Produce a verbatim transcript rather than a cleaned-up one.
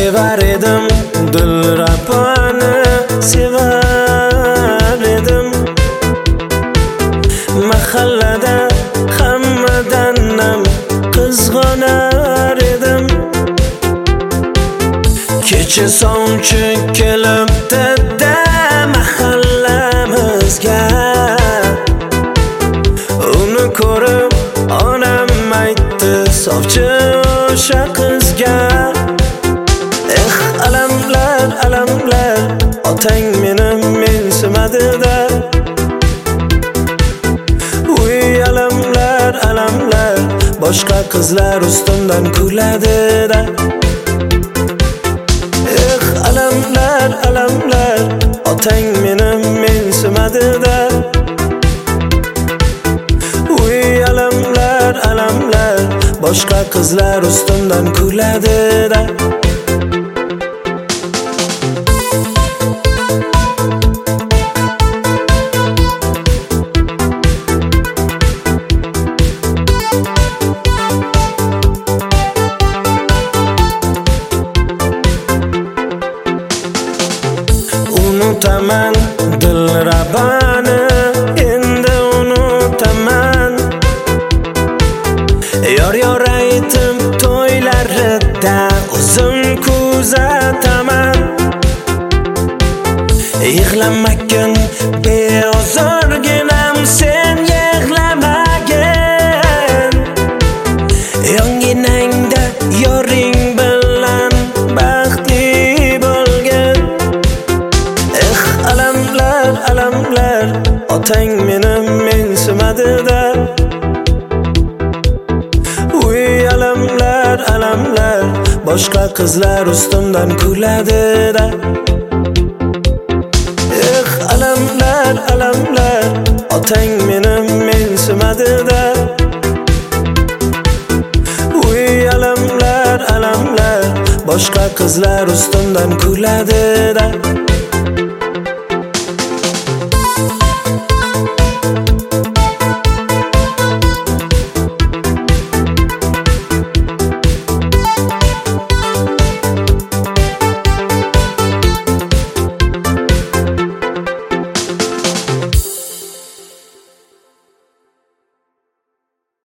sevar edim, Dilraboni sevar edim. Mahallada hammadan ham qizg'onar edim. Kecha sovchi kelibdi-da mahallamizga. Uni ko'rib onam aytdi, sovchi o'sha qizga. Eh, alamlar, alamlar, otang meni mensimadi-da. Uy, alamlar, alamlar, boshqa qizlar ustimdan kuladi-da. Eh, alamlar, alamlar, otang meni mensimadi-da. Uy, alamlar, alamlar, boshqa qizlar ustimdan kuladi-da. Unutaman Dilraboni, endi unutaman. Yor yor aytib to'ylarida o'zim kuzataman. Yig'lamagan beozorginam sen yig'lamagin. Yonginangda yoring bilan baxtli bo'lgin. Eh, alamlar, alamlar, otang meni mensimadi-da. Uy, alamlar, alamlar, boshqa qizlar ustimdan kuladi-da. Eh, alamlar, alamlar, otang meni mensimadi-da. Uy, alamlar, alamlar, boshqa qizlar ustimdan kuladi-da.